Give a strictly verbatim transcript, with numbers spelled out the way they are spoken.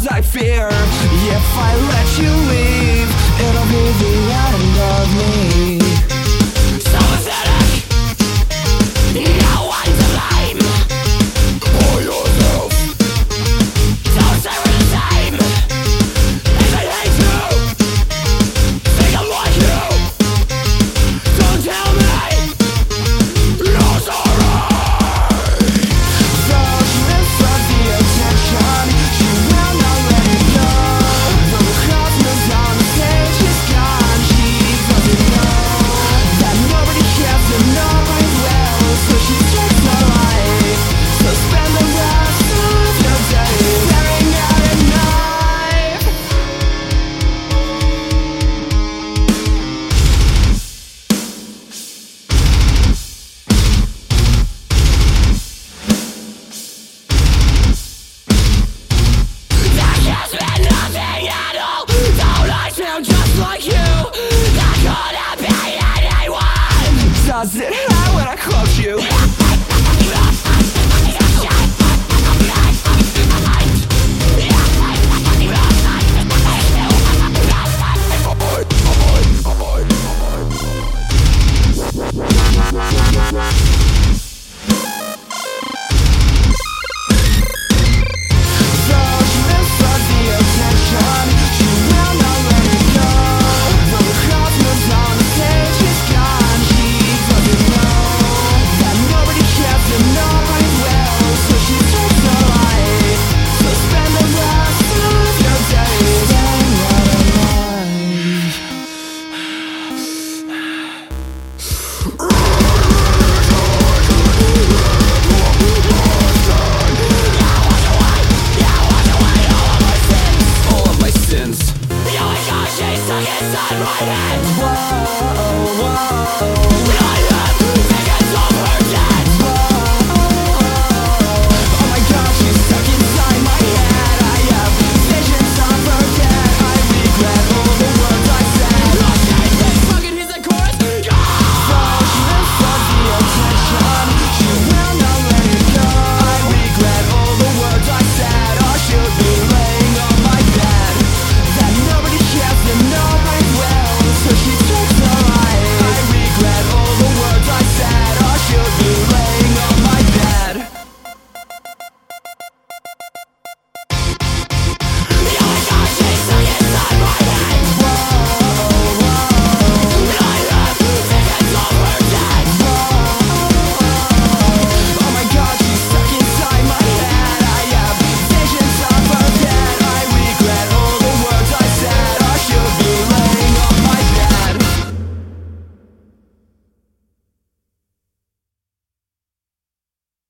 I fear. If I let you leave, it'll be the end of me. So pathetic, no one to blame. For yourself. Don't say we're the same. If I hate you, think I'm like you. Don't tell me you're sorry. Though she misses the attention, she will not let it go. Though the heart moves on the stage, she's gone. She doesn't know that nobody cares and nobody will. So she takes her life. So spend the rest of your day staring at a knife. There has been nothing at all. Don't I sound just like you? That couldn't be anyone. Does it hurt when I quote you? Though she misses the attention, she will not let it go. Though the heart moves on the stage, she's gone. She doesn't know that nobody cares and nobody will. So she takes her life. So spend the rest of your day staring at a knife. All of my sins. You ain't got shit stuck inside my head. Whoa, whoa. I have